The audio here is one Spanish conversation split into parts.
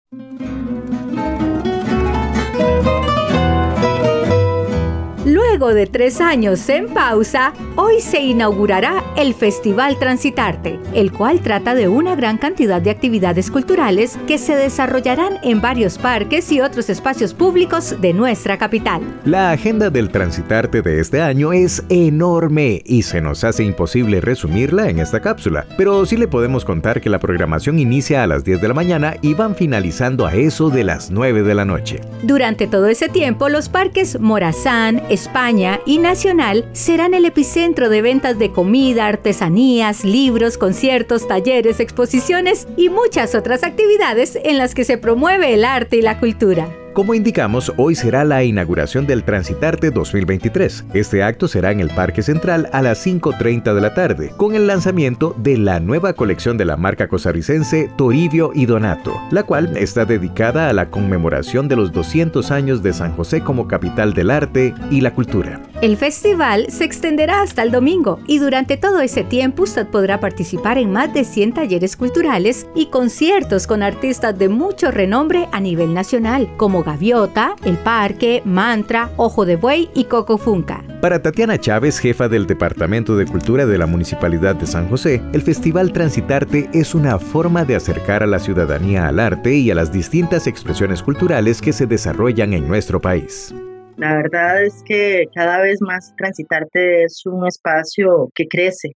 Luego de 3 años en pausa, hoy se inaugurará el Festival Transitarte, el cual trata de una gran cantidad de actividades culturales que se desarrollarán en varios parques y otros espacios públicos de nuestra capital. La agenda del Transitarte de este año es enorme y se nos hace imposible resumirla en esta cápsula, pero sí le podemos contar que la programación inicia a las 10 de la mañana y van finalizando a eso de las 9 de la noche. Durante todo ese tiempo, los parques Morazán, España y Nacional serán el epicentro de ventas de comida, artesanías, libros, conciertos, talleres, exposiciones y muchas otras actividades en las que se promueve el arte y la cultura. Como indicamos, hoy será la inauguración del Transitarte 2023. Este acto será en el Parque Central a las 5:30 de la tarde, con el lanzamiento de la nueva colección de la marca costarricense Toribio y Donato, la cual está dedicada a la conmemoración de los 200 años de San José como capital del arte y la cultura. El festival se extenderá hasta el domingo y durante todo ese tiempo usted podrá participar en más de 100 talleres culturales y conciertos con artistas de mucho renombre a nivel nacional, como Gaviota, El Parque, Mantra, Ojo de Buey y Coco Funca. Para Tatiana Chávez, jefa del Departamento de Cultura de la Municipalidad de San José, el Festival Transitarte es una forma de acercar a la ciudadanía al arte y a las distintas expresiones culturales que se desarrollan en nuestro país. La verdad es que cada vez más Transitarte es un espacio que crece,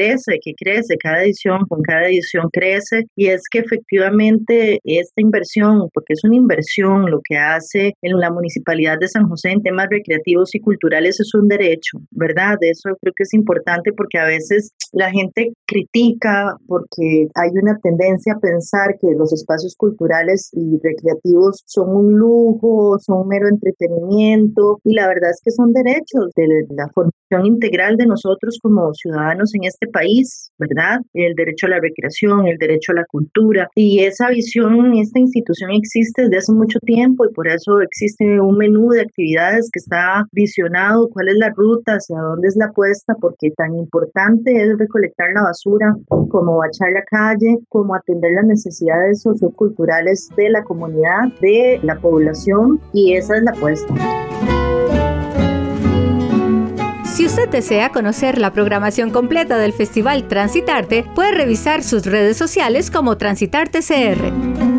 con cada edición crece, y es que efectivamente esta inversión, porque es una inversión, lo que hace en la Municipalidad de San José en temas recreativos y culturales es un derecho, ¿verdad? Eso creo que es importante porque a veces la gente critica porque hay una tendencia a pensar que los espacios culturales y recreativos son un lujo, son un mero entretenimiento, y la verdad es que son derechos de la formación integral de nosotros como ciudadanos en este país, ¿verdad? El derecho a la recreación, el derecho a la cultura, y esa visión, esta institución existe desde hace mucho tiempo y por eso existe un menú de actividades que está visionado, cuál es la ruta, hacia dónde es la apuesta, porque tan importante es recolectar la basura como bachar la calle, como atender las necesidades socioculturales de la comunidad, de la población, y esa es la apuesta. Si usted desea conocer la programación completa del Festival Transitarte, puede revisar sus redes sociales como Transitarte CR.